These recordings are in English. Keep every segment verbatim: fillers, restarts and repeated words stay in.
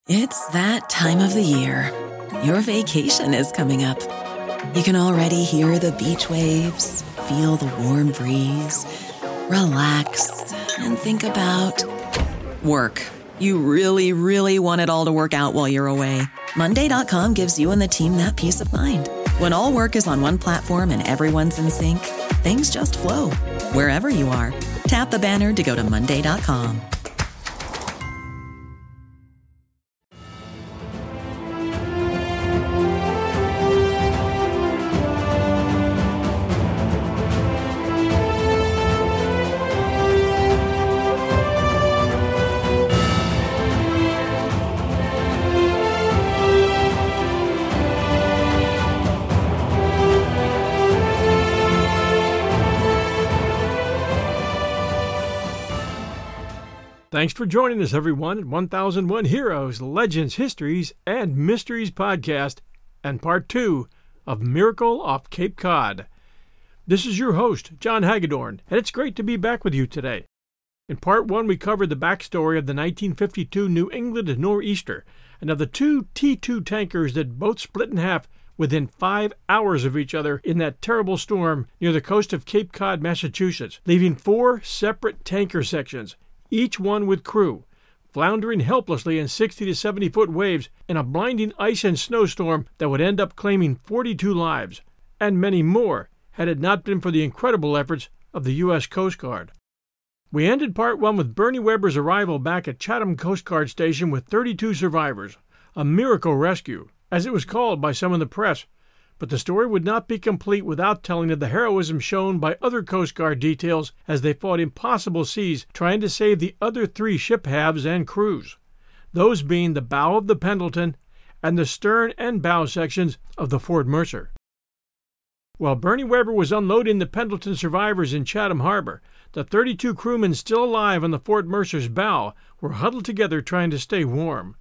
It's that time of the year. Your vacation is coming up. You can already hear the beach waves, feel the warm breeze, relax, and think about work. You really, really want it all to work out while you're away. Monday dot com gives you and the team that peace of mind. When all work is on one platform and everyone's in sync, things just flow. Wherever you are, tap the banner to go to Monday dot com. Thanks for joining us, everyone, at one thousand one Heroes, Legends, Histories, and Mysteries podcast and part two of Miracle off Cape Cod. This is your host, John Hagedorn, and it's great to be back with you today. In part one, we covered the backstory of the nineteen fifty-two New England nor'easter and of the two T two tankers that both split in half within five hours of each other in that terrible storm near the coast of Cape Cod, Massachusetts, leaving four separate tanker sections, each one with crew, floundering helplessly in sixty to seventy foot waves in a blinding ice and snowstorm that would end up claiming forty-two lives, and many more had it not been for the incredible efforts of the U S Coast Guard. We ended part one with Bernie Weber's arrival back at Chatham Coast Guard Station with thirty-two survivors, a miracle rescue, as it was called by some in the press. But the story would not be complete without telling of the heroism shown by other Coast Guard details as they fought impossible seas trying to save the other three ship halves and crews, those being the bow of the Pendleton and the stern and bow sections of the Fort Mercer. While Bernie Weber was unloading the Pendleton survivors in Chatham Harbor, the thirty-two crewmen still alive on the Fort Mercer's bow were huddled together trying to stay warm.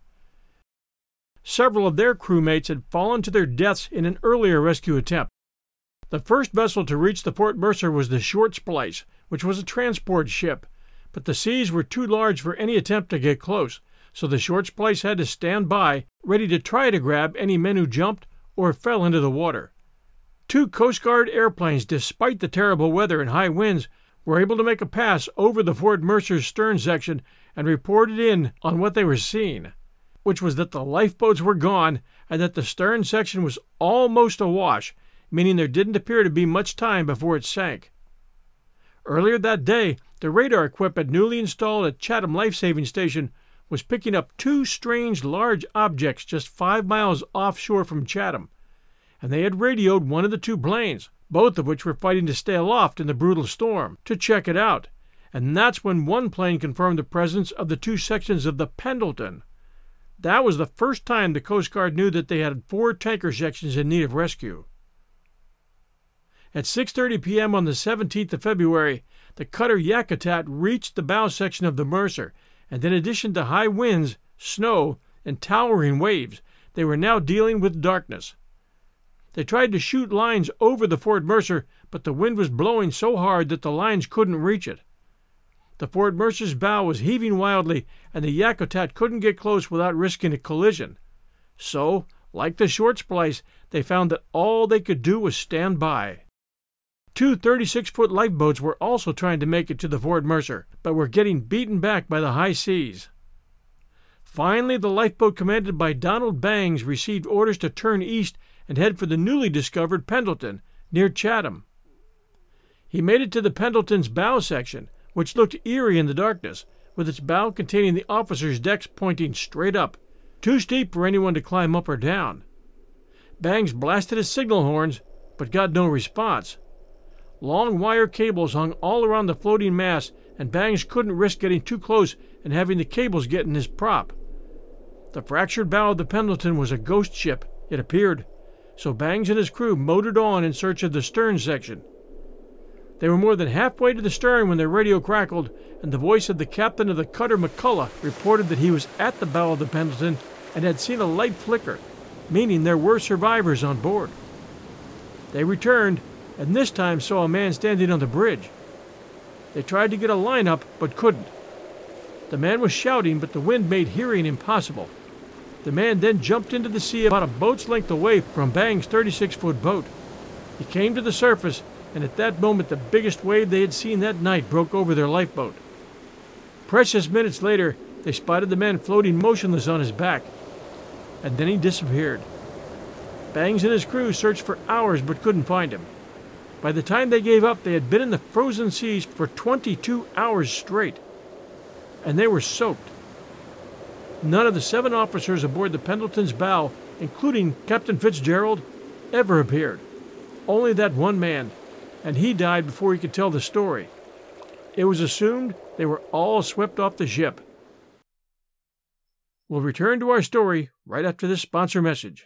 Several of their crewmates had fallen to their deaths in an earlier rescue attempt. The first vessel to reach the Fort Mercer was the Short Splice, which was a transport ship, but the seas were too large for any attempt to get close, so the Short Splice had to stand by, ready to try to grab any men who jumped or fell into the water. Two Coast Guard airplanes, despite the terrible weather and high winds, were able to make a pass over the Fort Mercer's stern section and reported in on what they were seeing, which was that the lifeboats were gone and that the stern section was almost awash, meaning there didn't appear to be much time before it sank. Earlier that day, the radar equipment newly installed at Chatham Life Saving Station was picking up two strange large objects just five miles offshore from Chatham, and they had radioed one of the two planes, both of which were fighting to stay aloft in the brutal storm, to check it out, and that's when one plane confirmed the presence of the two sections of the Pendleton. That was the first time the Coast Guard knew that they had four tanker sections in need of rescue. At six thirty p.m. on the seventeenth of February, the cutter Yakutat reached the bow section of the Mercer, and in addition to high winds, snow, and towering waves, they were now dealing with darkness. They tried to shoot lines over the Fort Mercer, but the wind was blowing so hard that the lines couldn't reach it. The Fort Mercer's bow was heaving wildly, and the Yakutat couldn't get close without risking a collision. So, like the Short Splice, they found that all they could do was stand by. Two thirty-six foot lifeboats were also trying to make it to the Fort Mercer, but were getting beaten back by the high seas. Finally, the lifeboat commanded by Donald Bangs received orders to turn east and head for the newly discovered Pendleton, near Chatham. He made it to the Pendleton's bow section, which looked eerie in the darkness, with its bow containing the officers' decks pointing straight up, too steep for anyone to climb up or down. Bangs blasted his signal horns, but got no response. Long wire cables hung all around the floating mass, and Bangs couldn't risk getting too close and having the cables get in his prop. The fractured bow of the Pendleton was a ghost ship, it appeared, so Bangs and his crew motored on in search of the stern section. They were more than halfway to the stern when their radio crackled, and the voice of the captain of the cutter McCullough reported that he was at the bow of the Pendleton and had seen a light flicker, meaning there were survivors on board. They returned, and this time saw a man standing on the bridge. They tried to get a line up, but couldn't. The man was shouting, but the wind made hearing impossible. The man then jumped into the sea about a boat's length away from Bang's thirty-six foot boat. He came to the surface, and at that moment the biggest wave they had seen that night broke over their lifeboat. Precious minutes later, they spotted the man floating motionless on his back, and then he disappeared. Bangs and his crew searched for hours but couldn't find him. By the time they gave up, they had been in the frozen seas for twenty-two hours straight, and they were soaked. None of the seven officers aboard the Pendleton's bow, including Captain Fitzgerald, ever appeared. Only that one man, and he died before he could tell the story. It was assumed they were all swept off the ship. We'll return to our story right after this sponsor message.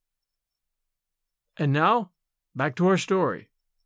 And now, back to our story.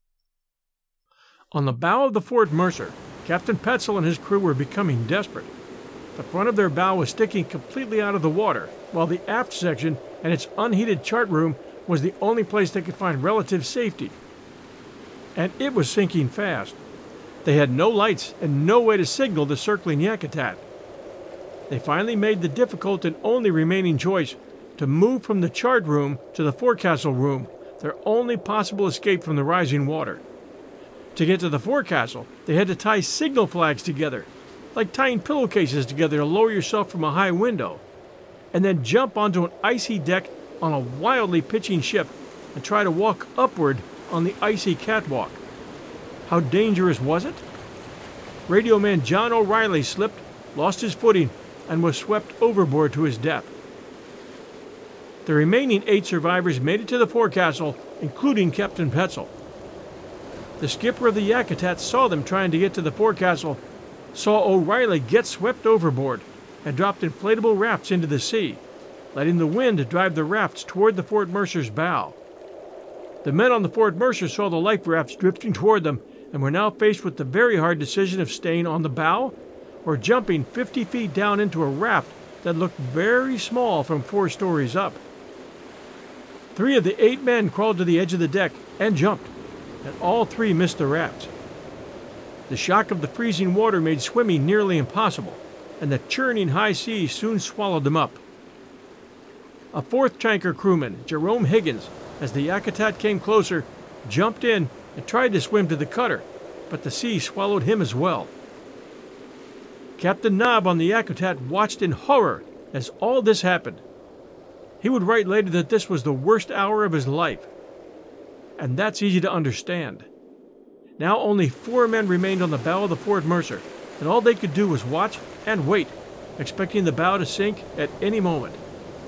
On the bow of the Fort Mercer, Captain Petzel and his crew were becoming desperate. The front of their bow was sticking completely out of the water, while the aft section and its unheated chart room was the only place they could find relative safety. And it was sinking fast. They had no lights and no way to signal the circling Yakutat. They finally made the difficult and only remaining choice to move from the chart room to the forecastle room, their only possible escape from the rising water. To get to the forecastle, they had to tie signal flags together, like tying pillowcases together to lower yourself from a high window, and then jump onto an icy deck on a wildly pitching ship and try to walk upward on the icy catwalk. How dangerous was it? Radio man John O'Reilly slipped, lost his footing, and was swept overboard to his death. The remaining eight survivors made it to the forecastle, including Captain Petzel. The skipper of the Yakutat saw them trying to get to the forecastle, saw O'Reilly get swept overboard, and dropped inflatable rafts into the sea, letting the wind drive the rafts toward the Fort Mercer's bow. The men on the Fort Mercer saw the life rafts drifting toward them and were now faced with the very hard decision of staying on the bow or jumping fifty feet down into a raft that looked very small from four stories up. Three of the eight men crawled to the edge of the deck and jumped, and all three missed the rafts. The shock of the freezing water made swimming nearly impossible, and the churning high seas soon swallowed them up. A fourth tanker crewman, Jerome Higgins, as the Yakutat came closer, jumped in and tried to swim to the cutter, but the sea swallowed him as well. Captain Knob on the Yakutat watched in horror as all this happened. He would write later that this was the worst hour of his life, and that's easy to understand. Now only four men remained on the bow of the Fort Mercer, and all they could do was watch and wait, expecting the bow to sink at any moment.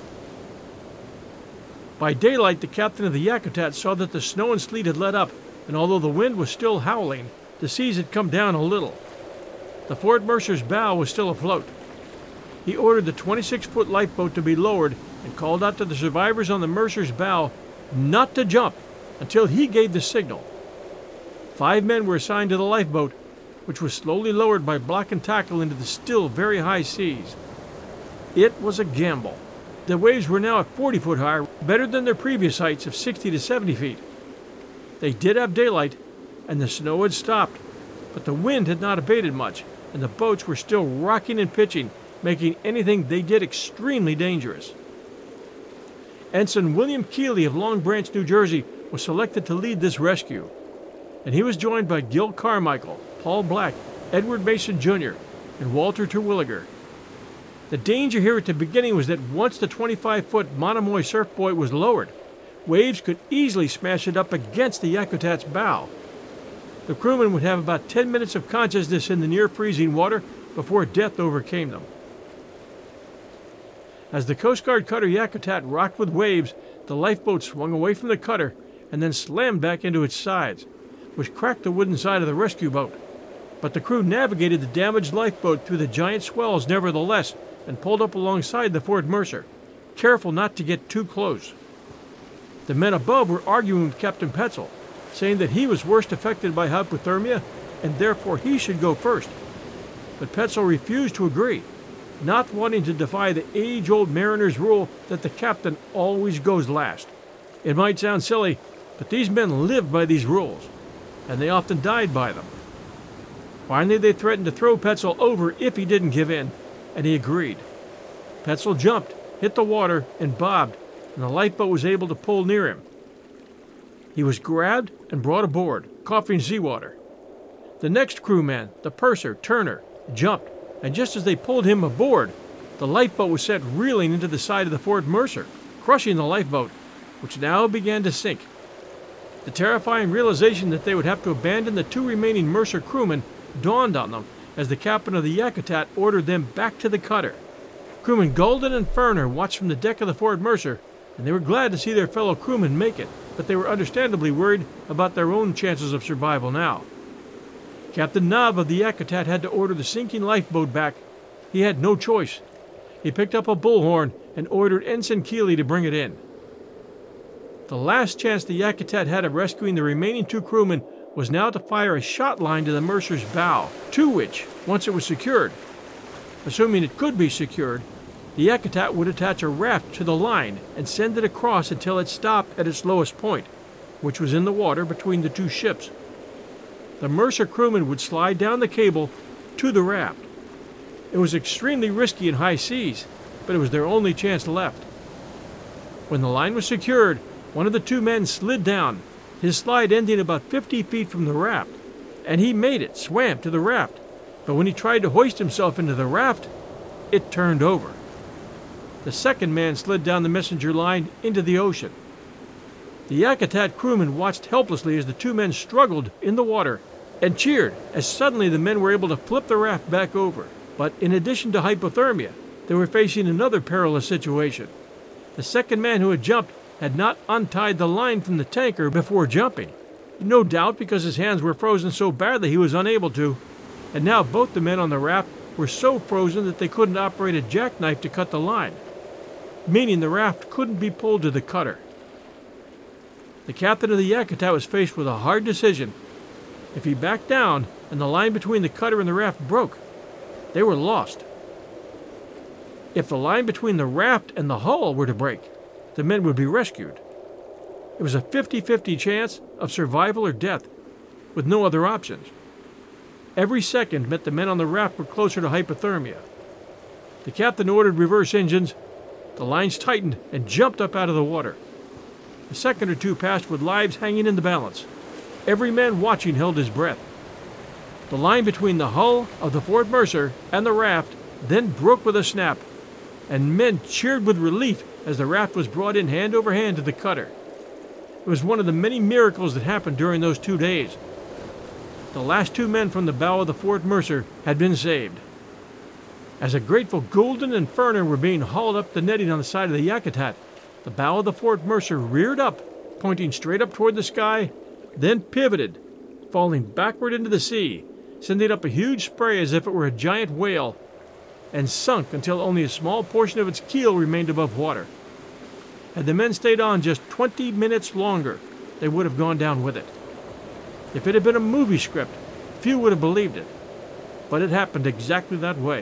By daylight, the captain of the Yakutat saw that the snow and sleet had let up, and although the wind was still howling, the seas had come down a little. The Fort Mercer's bow was still afloat. He ordered the twenty-six foot lifeboat to be lowered and called out to the survivors on the Mercer's bow not to jump until he gave the signal. Five men were assigned to the lifeboat, which was slowly lowered by block and tackle into the still very high seas. It was a gamble. The waves were now at forty foot high, better than their previous heights of sixty to seventy feet. They did have daylight, and the snow had stopped, but the wind had not abated much, and the boats were still rocking and pitching, making anything they did extremely dangerous. Ensign William Keeley of Long Branch, New Jersey, was selected to lead this rescue, and he was joined by Gil Carmichael, Paul Black, Edward Mason Junior, and Walter Terwilliger. The danger here at the beginning was that once the twenty-five foot Monomoy surf buoy was lowered, waves could easily smash it up against the Yakutat's bow. The crewmen would have about ten minutes of consciousness in the near-freezing water before death overcame them. As the Coast Guard cutter Yakutat rocked with waves, the lifeboat swung away from the cutter and then slammed back into its sides, which cracked the wooden side of the rescue boat. But the crew navigated the damaged lifeboat through the giant swells nevertheless and pulled up alongside the Fort Mercer, careful not to get too close. The men above were arguing with Captain Petzel, saying that he was worst affected by hypothermia and therefore he should go first. But Petzel refused to agree, not wanting to defy the age-old mariner's rule that the captain always goes last. It might sound silly, but these men lived by these rules, and they often died by them. Finally, they threatened to throw Petzel over if he didn't give in, and he agreed. Petzel jumped, hit the water and bobbed, and the lifeboat was able to pull near him. He was grabbed and brought aboard, coughing seawater. The next crewman, the purser, Turner, jumped, and just as they pulled him aboard, the lifeboat was sent reeling into the side of the Fort Mercer, crushing the lifeboat, which now began to sink. The terrifying realization that they would have to abandon the two remaining Mercer crewmen dawned on them as the captain of the Yakutat ordered them back to the cutter. Crewmen Golden and Ferner watched from the deck of the Fort Mercer, and they were glad to see their fellow crewmen make it, but they were understandably worried about their own chances of survival now. Captain Knob of the Yakutat had to order the sinking lifeboat back. He had no choice. He picked up a bullhorn and ordered Ensign Keeley to bring it in. The last chance the Yakutat had of rescuing the remaining two crewmen was now to fire a shot line to the Mercer's bow, to which, once it was secured, assuming it could be secured, the Yakutat would attach a raft to the line and send it across until it stopped at its lowest point, which was in the water between the two ships. The Mercer crewmen would slide down the cable to the raft. It was extremely risky in high seas, but it was their only chance left. When the line was secured, one of the two men slid down, his slide ending about fifty feet from the raft, and he made it, swam to the raft, but when he tried to hoist himself into the raft, it turned over. The second man slid down the messenger line into the ocean. The Yakutat crewmen watched helplessly as the two men struggled in the water and cheered as suddenly the men were able to flip the raft back over. But in addition to hypothermia, they were facing another perilous situation. The second man who had jumped had not untied the line from the tanker before jumping, no doubt because his hands were frozen so badly he was unable to, and now both the men on the raft were so frozen that they couldn't operate a jackknife to cut the line, meaning the raft couldn't be pulled to the cutter. The captain of the Yakutat was faced with a hard decision. If he backed down and the line between the cutter and the raft broke, they were lost. If the line between the raft and the hull were to break, the men would be rescued. It was a fifty-fifty chance of survival or death, with no other options. Every second meant the men on the raft were closer to hypothermia. The captain ordered reverse engines. The lines tightened and jumped up out of the water. A second or two passed with lives hanging in the balance. Every man watching held his breath. The line between the hull of the Fort Mercer and the raft then broke with a snap, and men cheered with relief as the raft was brought in hand over hand to the cutter. It was one of the many miracles that happened during those two days. The last two men from the bow of the Fort Mercer had been saved. As a grateful Golden and Ferner were being hauled up the netting on the side of the Yakutat, the bow of the Fort Mercer reared up, pointing straight up toward the sky, then pivoted, falling backward into the sea, sending up a huge spray as if it were a giant whale, and sunk until only a small portion of its keel remained above water. Had the men stayed on just twenty minutes longer, they would have gone down with it. If it had been a movie script, few would have believed it, but it happened exactly that way.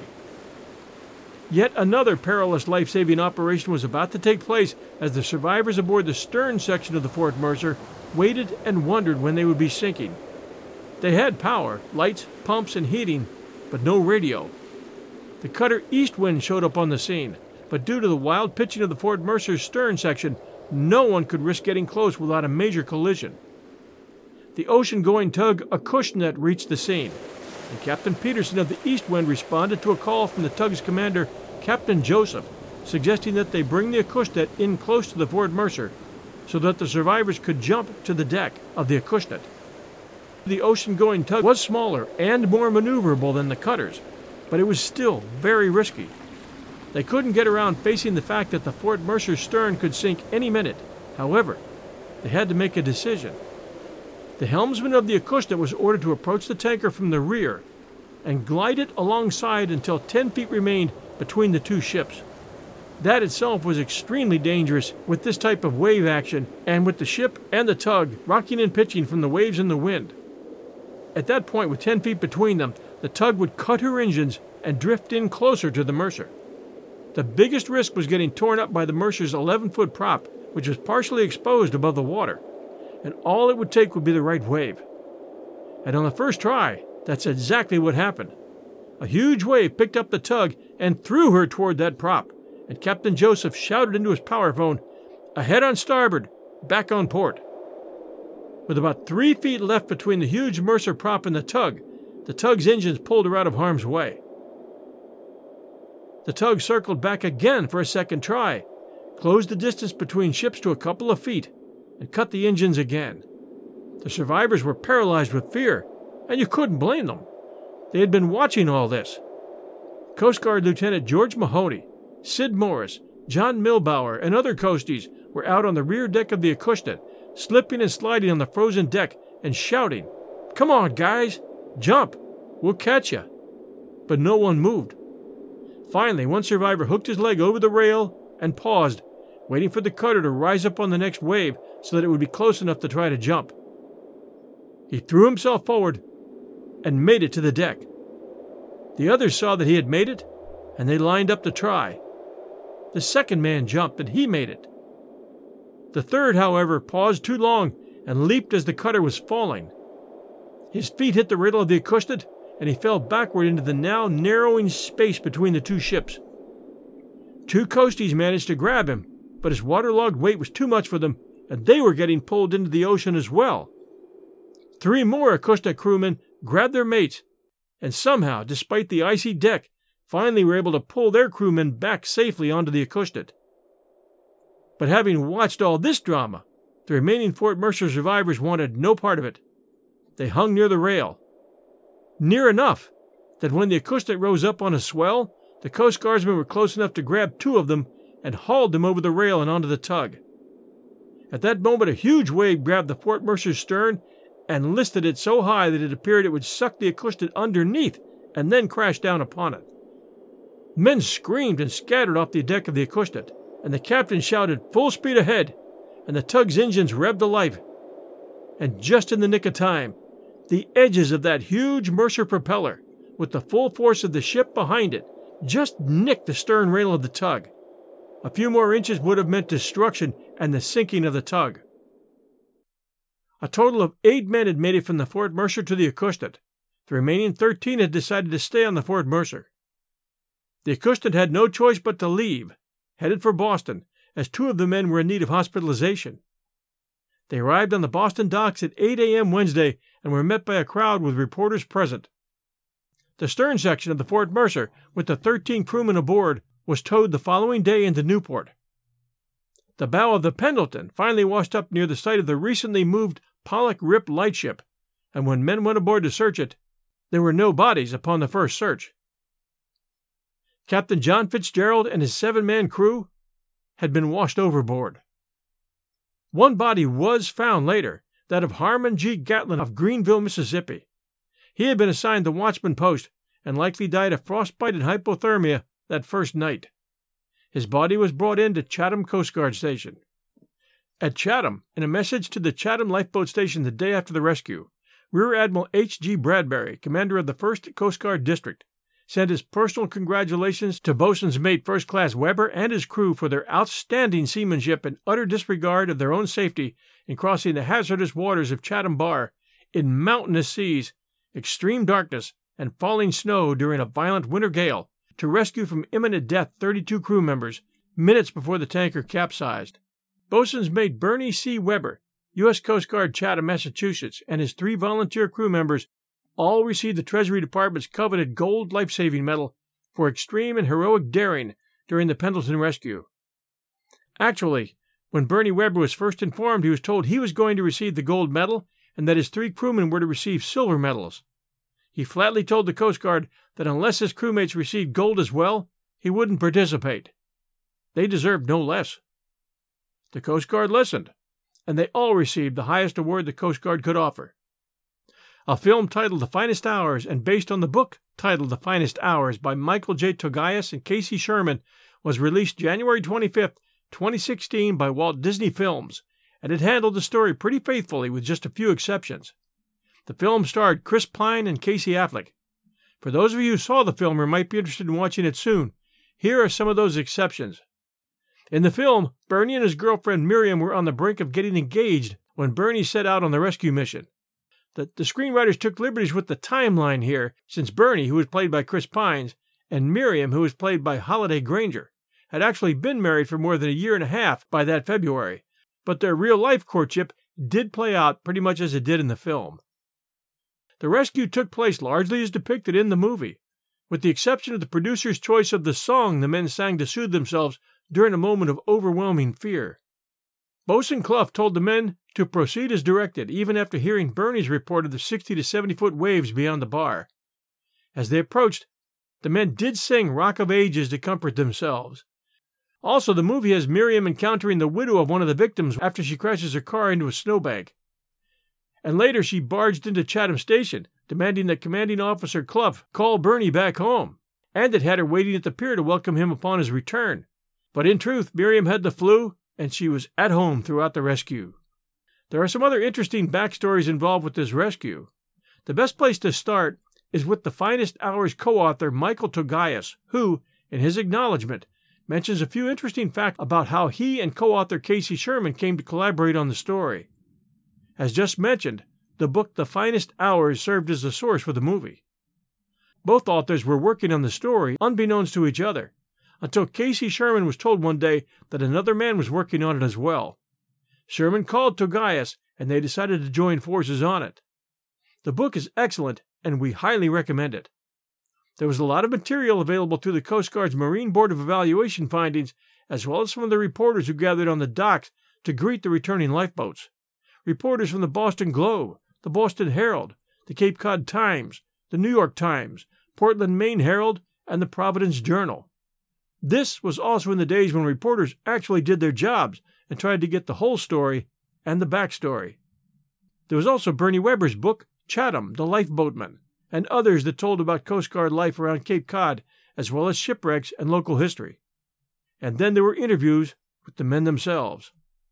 Yet another perilous life-saving operation was about to take place as the survivors aboard the stern section of the Fort Mercer waited and wondered when they would be sinking. They had power, lights, pumps, and heating, but no radio. The cutter Eastwind showed up on the scene, but due to the wild pitching of the Fort Mercer's stern section, no one could risk getting close without a major collision. The ocean-going tug Acushnet reached the scene, and Captain Peterson of the Eastwind responded to a call from the tug's commander, Captain Joseph, suggesting that they bring the Acushnet in close to the Fort Mercer so that the survivors could jump to the deck of the Acushnet. The ocean-going tug was smaller and more maneuverable than the cutters, but it was still very risky. They couldn't get around facing the fact that the Fort Mercer's stern could sink any minute. However, they had to make a decision. The helmsman of the Acushnet was ordered to approach the tanker from the rear and glide it alongside until ten feet remained between the two ships. That itself was extremely dangerous with this type of wave action and with the ship and the tug rocking and pitching from the waves and the wind. At that point, with ten feet between them, the tug would cut her engines and drift in closer to the Mercer. The biggest risk was getting torn up by the Mercer's eleven-foot prop, which was partially exposed above the water, and all it would take would be the right wave. And on the first try, that's exactly what happened. A huge wave picked up the tug and threw her toward that prop, and Captain Joseph shouted into his power phone, "Ahead on starboard, back on port." With about three feet left between the huge Mercer prop and the tug, the tug's engines pulled her out of harm's way. The tug circled back again for a second try, closed the distance between ships to a couple of feet, and cut the engines again. The survivors were paralyzed with fear, and you couldn't blame them. They had been watching all this. Coast Guard Lieutenant George Mahoney, Sid Morris, John Milbauer, and other coasties were out on the rear deck of the Acushnet, slipping and sliding on the frozen deck and shouting, "Come on, guys! Jump! We'll catch you!" But no one moved. Finally, one survivor hooked his leg over the rail and paused, waiting for the cutter to rise up on the next wave so that it would be close enough to try to jump. He threw himself forward and made it to the deck. The others saw that he had made it, and they lined up to try. The second man jumped, and he made it. The third, however, paused too long and leaped as the cutter was falling. His feet hit the rail of the Acushnet, and he fell backward into the now narrowing space between the two ships. Two coasties managed to grab him, but his waterlogged weight was too much for them, and they were getting pulled into the ocean as well. Three more Acushnet crewmen grabbed their mates, and somehow, despite the icy deck, finally were able to pull their crewmen back safely onto the Acushnet. But having watched all this drama, the remaining Fort Mercer survivors wanted no part of it. They hung near the rail. Near enough that when the Acushnet rose up on a swell, the Coast Guardsmen were close enough to grab two of them and hauled them over the rail and onto the tug. At that moment, a huge wave grabbed the Fort Mercer's stern and lifted it so high that it appeared it would suck the Acushnet underneath and then crash down upon it. Men screamed and scattered off the deck of the Acushnet, and the captain shouted, "Full speed ahead," and the tug's engines revved to life. And just in the nick of time, the edges of that huge Mercer propeller, with the full force of the ship behind it, just nicked the stern rail of the tug. A few more inches would have meant destruction and the sinking of the tug. A total of eight men had made it from the Fort Mercer to the Acushnet. The remaining thirteen had decided to stay on the Fort Mercer. The Acushnet had no choice but to leave, headed for Boston, as two of the men were in need of hospitalization. They arrived on the Boston docks at eight a.m. Wednesday and were met by a crowd with reporters present. The stern section of the Fort Mercer, with the thirteen crewmen aboard, was towed the following day into Newport. The bow of the Pendleton finally washed up near the site of the recently moved Pollock Rip lightship, and when men went aboard to search it, there were no bodies upon the first search. Captain John Fitzgerald and his seven-man crew had been washed overboard. One body was found later, that of Harmon G. Gatlin of Greenville, Mississippi. He had been assigned the watchman post and likely died of frostbite and hypothermia that first night. His body was brought in to Chatham Coast Guard Station. At Chatham, in a message to the Chatham Lifeboat Station the day after the rescue, Rear Admiral H G Bradbury, commander of the first Coast Guard District, sent his personal congratulations to Boatswain's Mate First Class Weber and his crew for their outstanding seamanship and utter disregard of their own safety in crossing the hazardous waters of Chatham Bar in mountainous seas, extreme darkness, and falling snow during a violent winter gale to rescue from imminent death thirty-two crew members minutes before the tanker capsized. Boatswain's Mate Bernie C. Weber, U S Coast Guard Chatham, Massachusetts, and his three volunteer crew members all received the Treasury Department's coveted Gold Life-Saving Medal for extreme and heroic daring during the Pendleton rescue. Actually, when Bernie Weber was first informed, he was told he was going to receive the gold medal and that his three crewmen were to receive silver medals. He flatly told the Coast Guard that unless his crewmates received gold as well, he wouldn't participate. They deserved no less. The Coast Guard listened, and they all received the highest award the Coast Guard could offer. A film titled The Finest Hours and based on the book titled The Finest Hours by Michael J. Togias and Casey Sherman was released January twenty-fifth, twenty sixteen by Walt Disney Films, and it handled the story pretty faithfully with just a few exceptions. The film starred Chris Pine and Casey Affleck. For those of you who saw the film or might be interested in watching it soon, here are some of those exceptions. In the film, Bernie and his girlfriend Miriam were on the brink of getting engaged when Bernie set out on the rescue mission. The, the screenwriters took liberties with the timeline here, since Bernie, who was played by Chris Pines, and Miriam, who was played by Holiday Granger, had actually been married for more than a year and a half by that February, but their real-life courtship did play out pretty much as it did in the film. The rescue took place largely as depicted in the movie, with the exception of the producer's choice of the song the men sang to soothe themselves during a moment of overwhelming fear. Boatswain Clough told the men to proceed as directed, even after hearing Bernie's report of the sixty to seventy foot waves beyond the bar. As they approached, the men did sing Rock of Ages to comfort themselves. Also, the movie has Miriam encountering the widow of one of the victims after she crashes her car into a snowbank. And later she barged into Chatham Station, demanding that Commanding Officer Clough call Bernie back home, and it had her waiting at the pier to welcome him upon his return. But in truth, Miriam had the flu, and she was at home throughout the rescue. There are some other interesting backstories involved with this rescue. The best place to start is with the Finest Hours co-author Michael Togias, who, in his acknowledgement, mentions a few interesting facts about how he and co-author Casey Sherman came to collaborate on the story. As just mentioned, the book The Finest Hours served as the source for the movie. Both authors were working on the story unbeknownst to each other, until Casey Sherman was told one day that another man was working on it as well. Sherman called Togias, and they decided to join forces on it. The book is excellent, and we highly recommend it. There was a lot of material available through the Coast Guard's Marine Board of Evaluation findings, as well as from the reporters who gathered on the docks to greet the returning lifeboats. Reporters from the Boston Globe, the Boston Herald, the Cape Cod Times, the New York Times, Portland, Maine Herald, and the Providence Journal. This was also in the days when reporters actually did their jobs and tried to get the whole story and the backstory. There was also Bernie Webber's book, Chatham, the Lifeboatman, and others that told about Coast Guard life around Cape Cod, as well as shipwrecks and local history. And then there were interviews with the men themselves.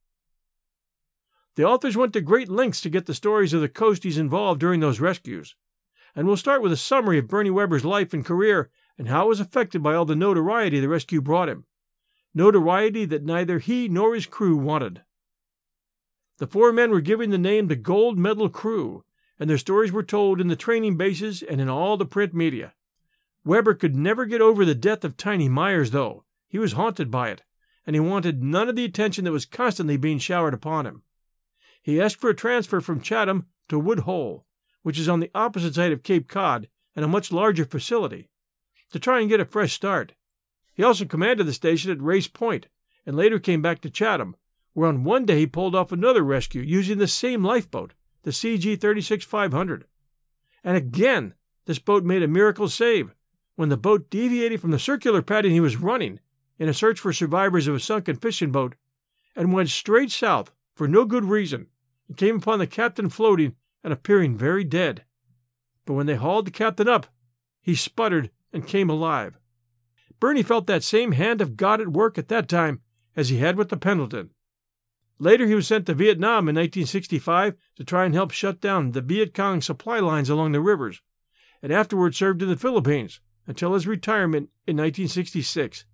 The authors went to great lengths to get the stories of the coasties involved during those rescues, and we'll start with a summary of Bernie Webber's life and career and how it was affected by all the notoriety the rescue brought him, notoriety that neither he nor his crew wanted. The four men were given the name the Gold Medal Crew, and their stories were told in the training bases and in all the print media. Webber could never get over the death of Tiny Myers, though. He was haunted by it, and he wanted none of the attention that was constantly being showered upon him. He asked for a transfer from Chatham to Wood Hole, which is on the opposite side of Cape Cod and a much larger facility, to try and get a fresh start. He also commanded the station at Race Point, and later came back to Chatham, where on one day he pulled off another rescue using the same lifeboat, the C G thirty-six five hundred. And again, this boat made a miracle save when the boat deviated from the circular pattern he was running in a search for survivors of a sunken fishing boat and went straight south for no good reason and came upon the captain floating and appearing very dead. But when they hauled the captain up, he sputtered and came alive. Bernie felt that same hand of God at work at that time as he had with the Pendleton. Later he was sent to Vietnam in nineteen sixty-five to try and help shut down the Viet Cong supply lines along the rivers, and afterwards served in the Philippines until his retirement in nineteen sixty-six.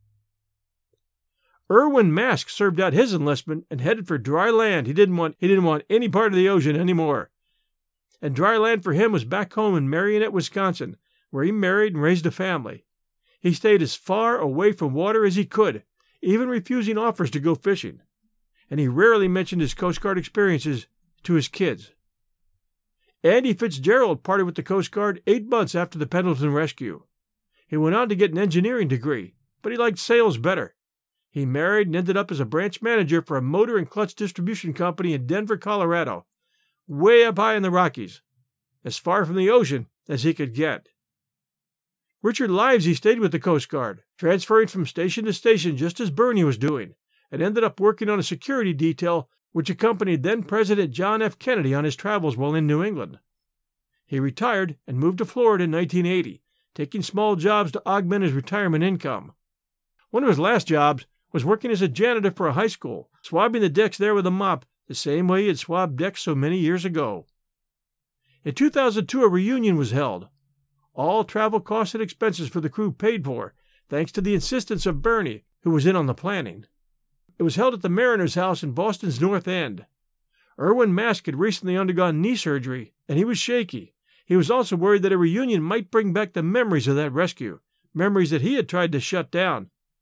Irwin Mask served out his enlistment and headed for dry land. He didn't want he didn't want any part of the ocean anymore. And dry land for him was back home in Marionette, Wisconsin, where he married and raised a family. He stayed as far away from water as he could, even refusing offers to go fishing. And he rarely mentioned his Coast Guard experiences to his kids. Andy Fitzgerald parted with the Coast Guard eight months after the Pendleton rescue. He went on to get an engineering degree, but he liked sales better. He married and ended up as a branch manager for a motor and clutch distribution company in Denver, Colorado, way up high in the Rockies, as far from the ocean as he could get. Richard Livesey stayed with the Coast Guard, transferring from station to station just as Bernie was doing, and ended up working on a security detail which accompanied then-President John F. Kennedy on his travels while in New England. He retired and moved to Florida in nineteen eighty, taking small jobs to augment his retirement income. One of his last jobs was working as a janitor for a high school, swabbing the decks there with a mop, the same way he had swabbed decks so many years ago. In two thousand two, a reunion was held. All travel costs and expenses for the crew paid for, thanks to the insistence of Bernie, who was in on the planning. It was held at the Mariners' House in Boston's North End. Irwin Mask had recently undergone knee surgery, and he was shaky. He was also worried that a reunion might bring back the memories of that rescue, memories that he had tried to shut down.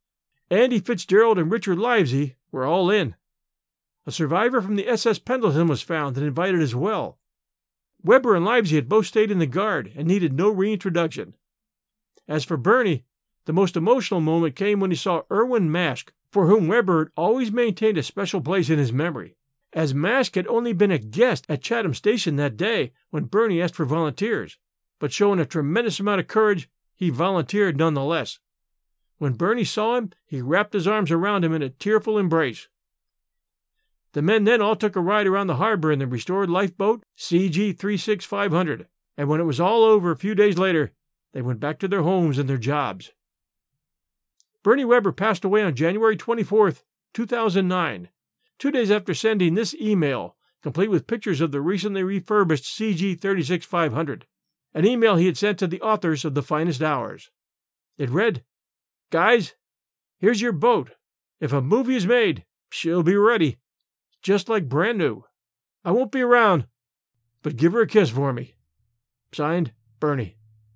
Andy Fitzgerald and Richard Livesey were all in. A survivor from the S S Pendleton was found and invited as well. Weber and Livesey had both stayed in the Guard and needed no reintroduction. As for Bernie, the most emotional moment came when he saw Erwin Maschke, for whom Weber had always maintained a special place in his memory, as Maschke had only been a guest at Chatham Station that day when Bernie asked for volunteers, but showing a tremendous amount of courage, he volunteered nonetheless. When Bernie saw him, he wrapped his arms around him in a tearful embrace. The men then all took a ride around the harbor in the restored lifeboat C G thirty-six five hundred, and when it was all over a few days later, they went back to their homes and their jobs. Bernie Weber passed away on January twenty-fourth, two thousand nine, two days after sending this email, complete with pictures of the recently refurbished C G thirty-six five hundred, an email he had sent to the authors of The Finest Hours. It read, "Guys, here's your boat. If a movie is made, she'll be ready. Just like brand new. I won't be around, but give her a kiss for me. Signed, Bernie."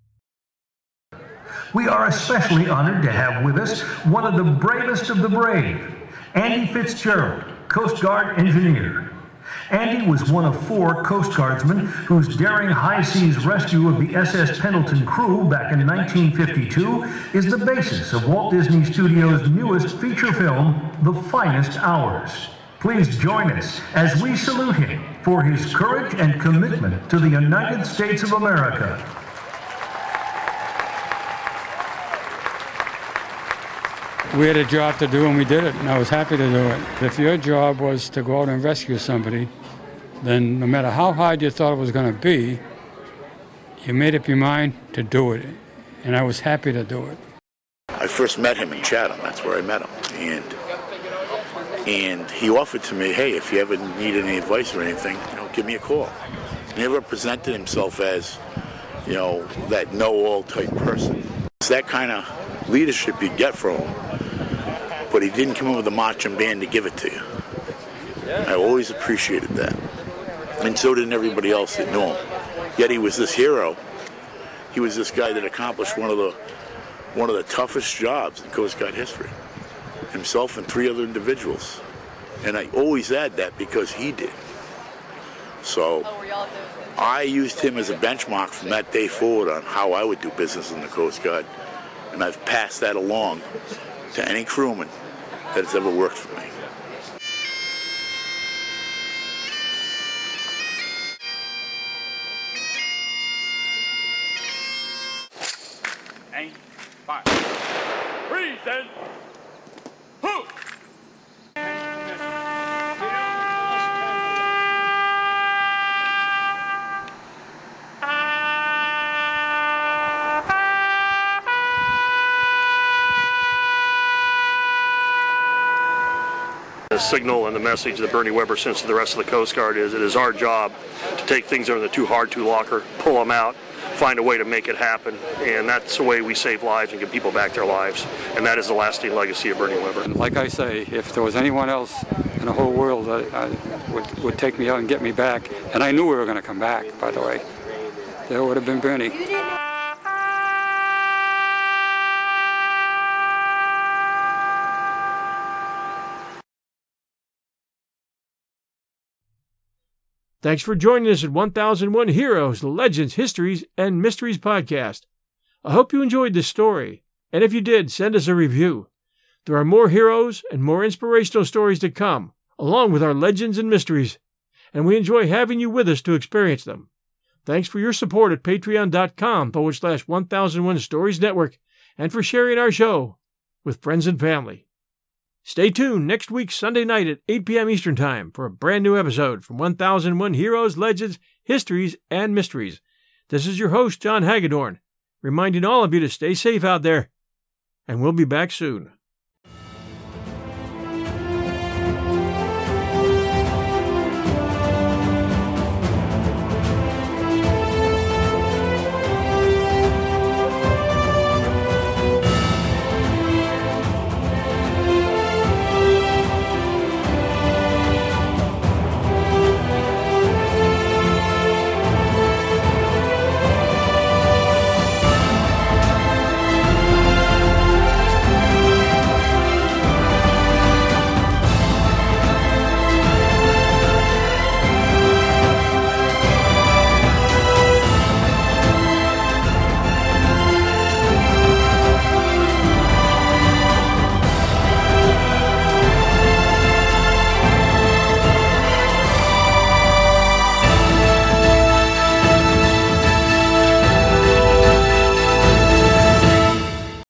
We are especially honored to have with us one of the bravest of the brave, Andy Fitzgerald, Coast Guard engineer. Andy was one of four Coast Guardsmen whose daring high seas rescue of the S S Pendleton crew back in nineteen fifty-two is the basis of Walt Disney Studios' newest feature film, The Finest Hours. Please join us as we salute him for his courage and commitment to the United States of America. We had a job to do and we did it, and I was happy to do it. If your job was to go out and rescue somebody, then no matter how hard you thought it was going to be, you made up your mind to do it, and I was happy to do it. I first met him in Chatham. That's where I met him. And and he offered to me, hey, if you ever need any advice or anything, you know, give me a call. He never presented himself as, you know, that know-all type person. It's that kind of leadership you get from him, but he didn't come in with a marching band to give it to you. I always appreciated that. And so did everybody else that knew him. Yet he was this hero. He was this guy that accomplished one of the one of the toughest jobs in Coast Guard history. Himself and three other individuals. And I always add that because he did. So I used him as a benchmark from that day forward on how I would do business in the Coast Guard. And I've passed that along to any crewman that has ever worked for me. Aim, fire. Freeze, then. Who? The signal and the message that Bernie Weber sends to the rest of the Coast Guard is it is our job to take things that are in the too hard to locker, pull them out, find a way to make it happen, and that's the way we save lives and give people back their lives, and that is the lasting legacy of Bernie Weber. Like I say, if there was anyone else in the whole world that uh, would, would take me out and get me back, and I knew we were going to come back, by the way, there would have been Bernie. Thanks for joining us at one thousand one Heroes, Legends, Histories, and Mysteries podcast. I hope you enjoyed this story, and if you did, send us a review. There are more heroes and more inspirational stories to come, along with our legends and mysteries, and we enjoy having you with us to experience them. Thanks for your support at patreon.com forward slash 1001 Stories Network, and for sharing our show with friends and family. Stay tuned next week Sunday night at eight p.m. Eastern Time for a brand new episode from one thousand one Heroes, Legends, Histories, and Mysteries. This is your host, John Hagedorn, reminding all of you to stay safe out there, and we'll be back soon.